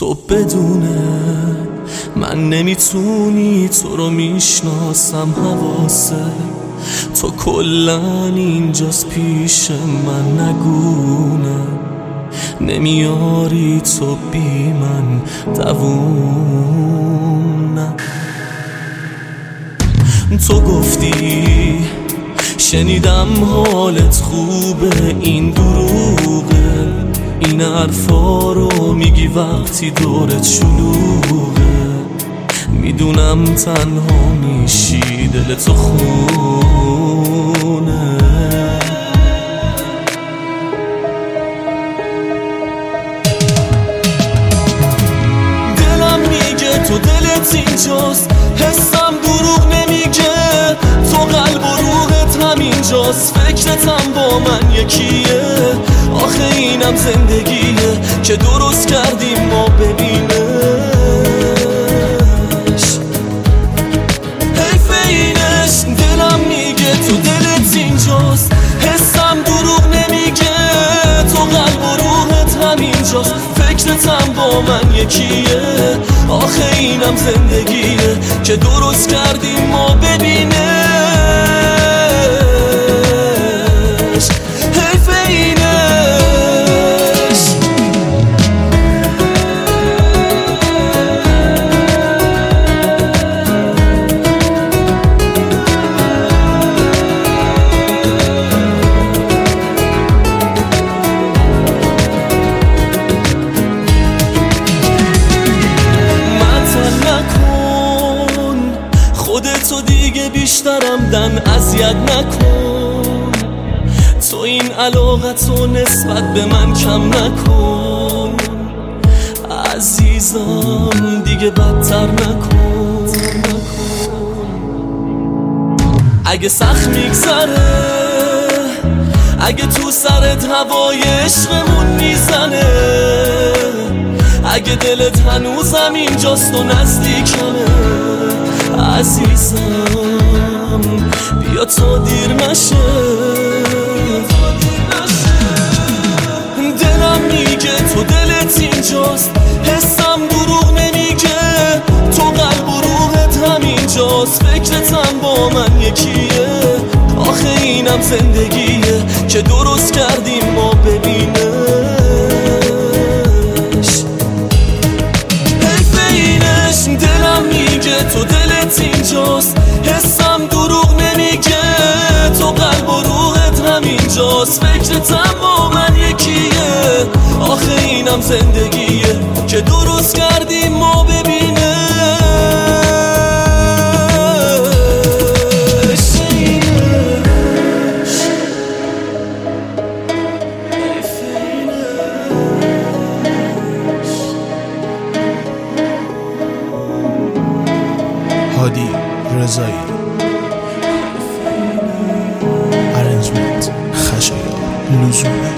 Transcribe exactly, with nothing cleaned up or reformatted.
تو بدونه من نمیتونی، تو رو میشناسم حواسه تو کلن اینجاست پیش من، نگونه نمیاری تو بی من دوونه. تو گفتی شنیدم حالت خوبه، این دروغه، این حرفا رو میگی وقتی دورت شلوغه. میدونم تنها میشی، دل تو خونه. دلم میگه تو دلت اینجاست، حسم دروغ نمیگه، تو قلب و روحت همینجاست، فکرتم با من یکیه. آخه اینم زندگیه که درست کردیم ما ببینش. حیف اینش، دلم میگه تو دلت اینجاست، حسم دروغ نمیگه، تو قلب و روحت همینجاست، فکرتم با من یکیه. آخه اینم زندگیه که درست کردیم ما ببینش. حیف اینش. خودتو دیگه بیشترم دن اذیت نکن، تو این علاقتو نسبت به من کم نکن. عزیزم دیگه بدتر نکن. اگه سخت میگذره، اگه تو سرت هوای عشقمون میزنه، اگه دلت هنوزم اینجاست و نزدیکمه، عزیزم بیا تا دیر نشه. دلم میگه تو دلت اینجاست، حسم دروغ نمیگه، تو قلب و روحت همینجاست، فکرتم با من یکیه. آخه اینم زندگیه که درست کردیم ما ببینش. حیف اینش، دلم میگه تو دلت اینجاست، حسم دروغ نمیگه، تو قلب و روحت همینجاست، فکرتم با من یکیه. آخه اینم زندگیه که درست کردیم ما ببینش. هادی رضایی، ارنجمنت خشایار لزوم